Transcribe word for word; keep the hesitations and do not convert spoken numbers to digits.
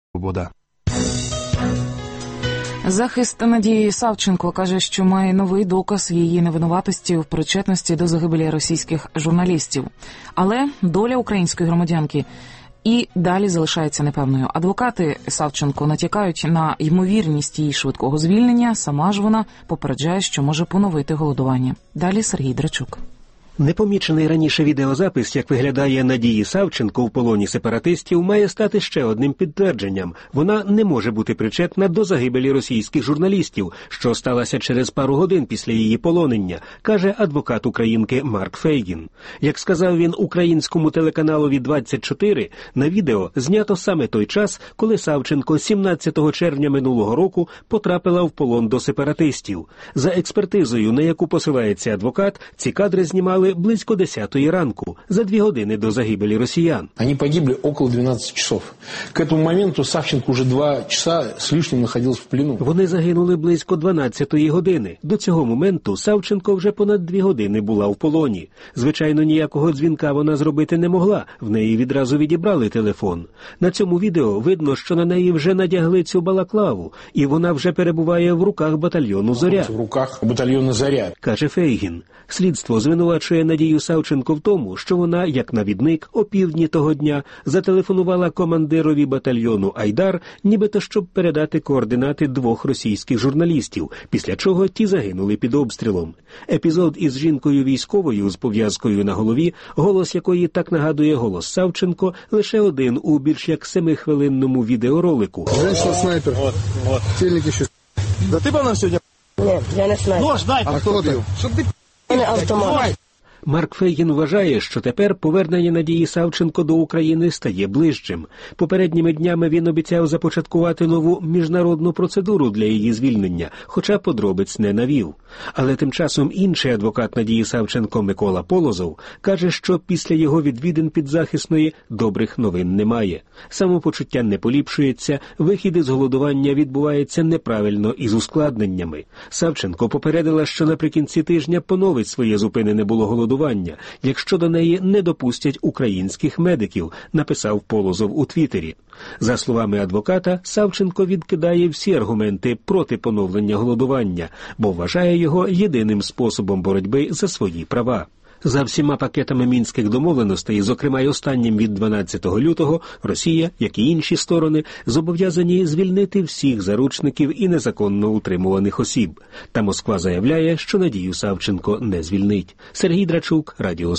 Свобода. Захист Надії Савченко каже, що має новий доказ її невинуватості в причетності до загибелі російських журналістів. Але доля української громадянки і далі залишається непевною. Адвокати Савченко натякають на ймовірність її швидкого звільнення. Сама ж вона попереджає, що може поновити голодування. Далі Сергій Драчук. Непомічений раніше відеозапис, як виглядає Надії Савченко в полоні сепаратистів, має стати ще одним підтвердженням. Вона не може бути причетна до загибелі російських журналістів, що сталося через пару годин після її полонення, каже адвокат українки Марк Фейгін. Як сказав він українському телеканалові двадцять чотири, на відео знято саме той час, коли Савченко сімнадцятого червня минулого року потрапила в полон до сепаратистів. За експертизою, на яку посилається адвокат, ці кадри знімали близько десятої ранку, за дві години до загибелі росіян. Они погибли около двенадцати часов. К этому моменту Савченко уже два часа с лишним находилась в плену. Вони загинули близько дванадцятої години. До цього моменту Савченко вже понад дві години була в полоні. Звичайно, ніякого дзвінка вона зробити не могла. В неї відразу відібрали телефон. На цьому відео видно, що на неї вже надягли цю балаклаву, і вона вже перебуває в руках батальйону «Зоря». В руках батальйону «Зоря», каже Фейгін. Слідство звинувачує Надію Савченко в тому, що вона, як навідник, опівдні того дня зателефонувала командирові батальйону «Айдар», нібито щоб передати координати двох російських журналістів, після чого ті загинули під обстрілом. Епізод із жінкою військовою з пов'язкою на голові, голос якої так нагадує голос Савченко, лише один у більш як семихвилинному відеоролику. Женщина-снайпер. Вот, вот. Тельники ще... Да ти б нам сьогодні... Ні, я не снайпер. Нож дай! А хто ти? Щоб ти... Не автомат. Марк Фейгін вважає, що тепер повернення Надії Савченко до України стає ближчим. Попередніми днями він обіцяв започаткувати нову міжнародну процедуру для її звільнення, хоча подробиць не навів. Але тим часом інший адвокат Надії Савченко Микола Полозов каже, що після його відвідин підзахисної добрих новин немає. Самопочуття не поліпшується, вихід із голодування відбувається неправильно і з ускладненнями. Савченко попередила, що наприкінці тижня поновить своє зупинене було голодування, якщо до неї не допустять українських медиків, написав Полозов у Твіттері. За словами адвоката, Савченко відкидає всі аргументи проти поновлення голодування, бо вважає його єдиним способом боротьби за свої права. За всіма пакетами мінських домовленостей, зокрема й останнім від дванадцятого лютого, Росія, як і інші сторони, зобов'язані звільнити всіх заручників і незаконно утримуваних осіб. Та Москва заявляє, що Надію Савченко не звільнить. Сергій Драчук, Радіо